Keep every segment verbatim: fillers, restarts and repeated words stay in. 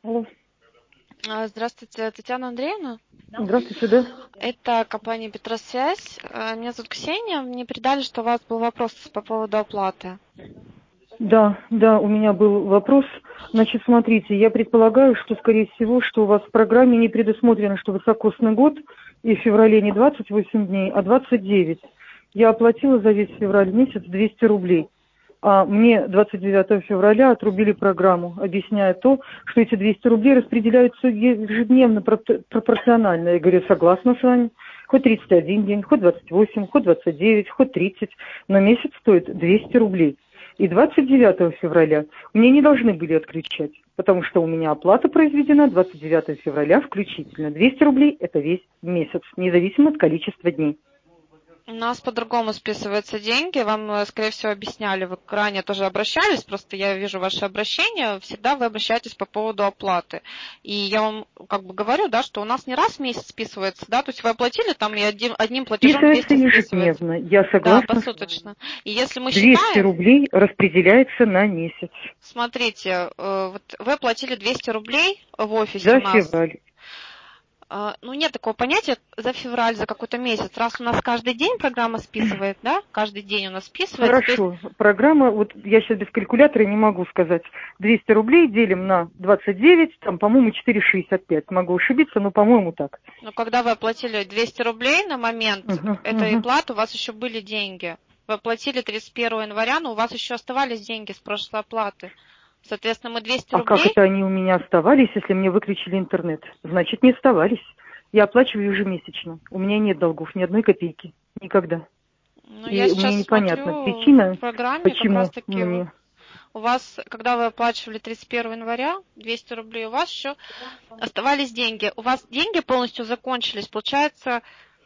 Алло. А, Здравствуйте, Татьяна Андреевна. Здравствуйте, да? Это компания Петросвязь. А, Меня зовут Ксения. Мне передали, что у вас был вопрос по поводу оплаты. Да, да, у меня был вопрос. Значит, смотрите, я предполагаю, что, скорее всего, что у вас в программе не предусмотрено, что высокосный год, и в феврале не двадцать восемь дней, а двадцать девять. Я оплатила за весь февраль месяц двести рублей. А мне двадцать девятого февраля отрубили программу, объясняя то, что эти двести рублей распределяются ежедневно пропор- пропорционально. Я говорю, согласна с вами. Хоть тридцать один день, хоть двадцать восемь, хоть двадцать девять, хоть тридцать, но месяц стоит двести рублей. И двадцать девятого февраля мне не должны были отключать, потому что у меня оплата произведена двадцать девятого февраля включительно. двести рублей – это весь месяц, независимо от количества дней. У нас по-другому списываются деньги. Вам, э, скорее всего, объясняли. Вы ранее тоже обращались, просто я вижу ваше обращение. Всегда вы обращаетесь по поводу оплаты. И я вам как бы говорю, да, что у нас не раз в месяц списывается, да, то есть вы оплатили там и одним, одним платежом Списывается двести списывается. ежедневно, я Да, согласна с вами. посуточно. И если мы двести считаем, рублей распределяется на месяц. смотрите, э, вот вы оплатили двести рублей в офисе За у нас. февраль. А, Ну, нет такого понятия за февраль, за какой-то месяц. Раз у нас каждый день программа списывает, да, каждый день у нас списывается, то есть, Хорошо, программа, вот я сейчас без калькулятора не могу сказать. двести рублей делим на двадцать девять, там, по-моему, четыре шестьдесят пять. Могу ошибиться, но, по-моему, так. ну, когда вы оплатили двести рублей на момент Угу, этой угу. платы, у вас еще были деньги. Вы оплатили тридцать первого января, но у вас еще оставались деньги с прошлой оплаты. Соответственно, мы двести А как рублей, это они у меня оставались, если мне выключили интернет? Значит, не оставались. Я оплачиваю ежемесячно. У меня нет долгов, ни одной копейки. Никогда. ну, я И мне сейчас непонятно смотрю в причина, программе, как почему раз-таки мне... у вас, когда вы оплачивали тридцать первого января двести рублей, у вас еще оставались деньги. У вас деньги полностью закончились. Получается,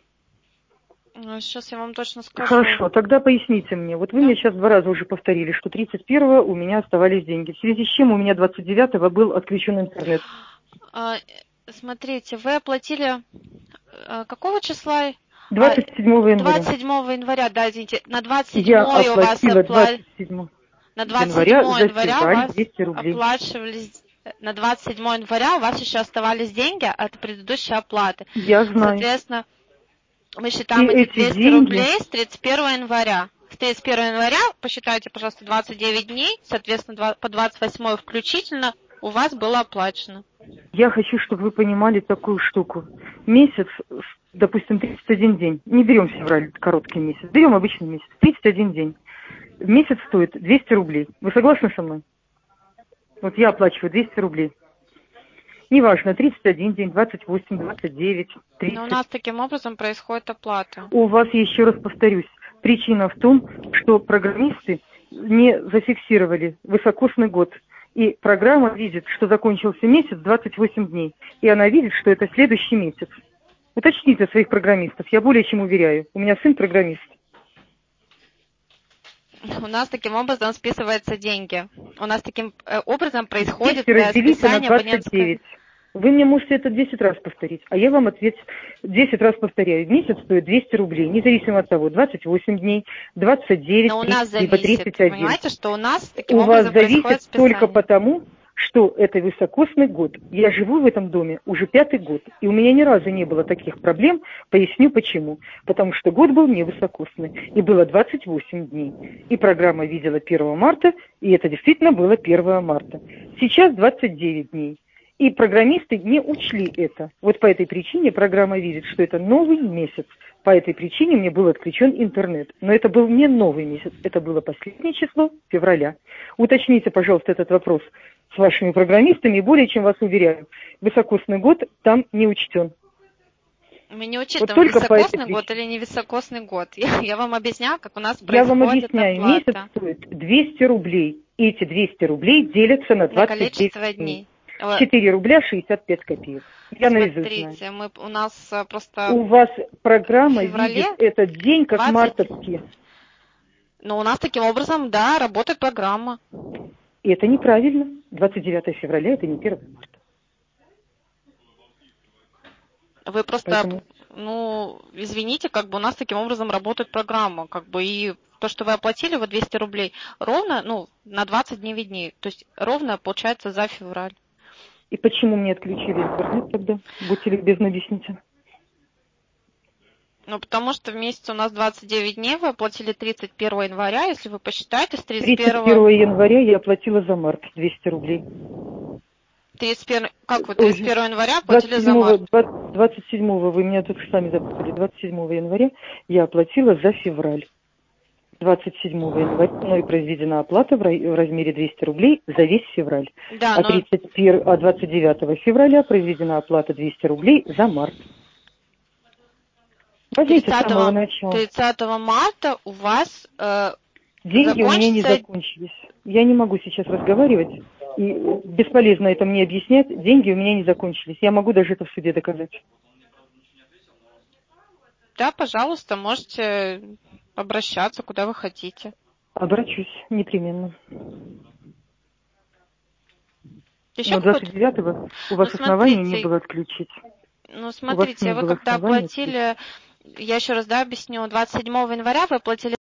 сейчас я вам точно скажу. Хорошо, тогда поясните мне. Вот вы Да. мне сейчас два раза уже повторили, что тридцать первого у меня оставались деньги. В связи с чем у меня двадцать девятого был отключен интернет. А, Смотрите, вы оплатили а, какого числа? А, двадцать седьмого января. двадцать седьмого января, да, извините. На Я двадцать седьмое у вас оплатила опла... двадцать седьмого на двадцать января седьмое за января у февраль вас двести рублей. оплачивались, на двадцать седьмое января у вас еще оставались деньги от предыдущей оплаты. Я знаю. Соответственно, мы И считаем эти эти двести деньги... рублей с тридцать первого января. С тридцать первого января посчитайте, пожалуйста, двадцать девять дней, соответственно, два- по двадцать восьмое включительно у вас было оплачено. Я хочу, чтобы вы понимали такую штуку. Месяц, допустим, тридцать один день. Не берем февраль, короткий месяц. Берем обычный месяц. тридцать один день. В месяц стоит двести рублей. Вы согласны со мной? Вот я оплачиваю двести рублей. Неважно, тридцать один день, двадцать восемь, двадцать девять, Но у тридцать. нас таким образом происходит оплата. У вас, еще раз повторюсь, причина в том, что программисты не зафиксировали высокосный год. И программа видит, что закончился месяц двадцать восемь дней. И она видит, что это следующий месяц. Уточните своих программистов, я более чем уверяю. У меня сын программист. У нас таким образом списываются деньги. У нас таким э, образом происходит двести э, разделите на списание двадцать абонентской. девять. Вы мне можете это десять раз повторить, а я вам ответ десять раз повторяю. В месяц стоит двести рублей, независимо от того, двадцать восемь дней, двадцать девять, Но у нас тридцать, либо зависит. тридцать Вы один. понимаете, что у нас таким У вас образом происходит зависит только списание. потому, что это высокосный год. Я живу в этом доме уже пятый год, и у меня ни разу не было таких проблем. Поясню почему. Потому что год был не высокосный, и было двадцать восемь дней. И программа видела первого марта, и это действительно было первого марта. Сейчас двадцать девять дней. И программисты не учли это. Вот по этой причине программа видит, что это новый месяц. По этой причине мне был отключен интернет. Но это был не новый месяц, это было последнее число февраля. Уточните, пожалуйста, этот вопрос с вашими программистами, и более чем вас уверяю, высокосный год там не учтен. Мы не Вот учитываем, только по этой високосный год причине. или не високосный год. Я, я вам объясняю, как у нас Я вам происходит объясняю, месяц оплата стоит двести рублей. И эти двести рублей делятся на на двадцать девять количество дней. дней. Э, четыре рубля шестьдесят пять копеек. Я наизусть знаю. Смотрите, мы, у нас э, просто У вас в программа видит феврале этот день как двадцать. мартовский. Но у нас таким образом, да, работает программа. И это неправильно. двадцать девятого февраля это не первого марта. Вы просто, Поэтому ну, извините, как бы у нас таким образом работает программа, как бы, и то, что вы оплатили, вот двести рублей, ровно, ну, на двадцать дней виднее, то есть ровно получается за февраль. И почему мне отключили интернет тогда? Будьте любезны, объясните. Ну, потому что в месяц у нас двадцать девять дней, вы оплатили тридцать первого января, если вы посчитаете, с тридцать первого... тридцать первого января я оплатила за март двести рублей. тридцать первого... Как вы тридцать первого января оплатили двадцать за март? седьмого, двадцать седьмого, вы меня тут сами запутали, двадцать седьмого января я оплатила за февраль. двадцать седьмого января мной произведена оплата в размере двести рублей за весь февраль. Да, а, но... тридцать первого, а двадцать девятого февраля произведена оплата двести рублей за март. Возьмите с самого начала. тридцатого марта у вас э, деньги закончится... у меня не закончились. Я не могу сейчас разговаривать. И бесполезно это мне объяснять. Деньги у меня не закончились. Я могу даже это в суде доказать. Да, пожалуйста, можете обращаться, куда вы хотите. Обращусь, непременно. Еще Но двадцать девятого у вас ну, оснований смотрите, не было отключить. Ну, смотрите, вы когда оплатили, я еще раз, да, объясню, двадцать седьмого января вы оплатили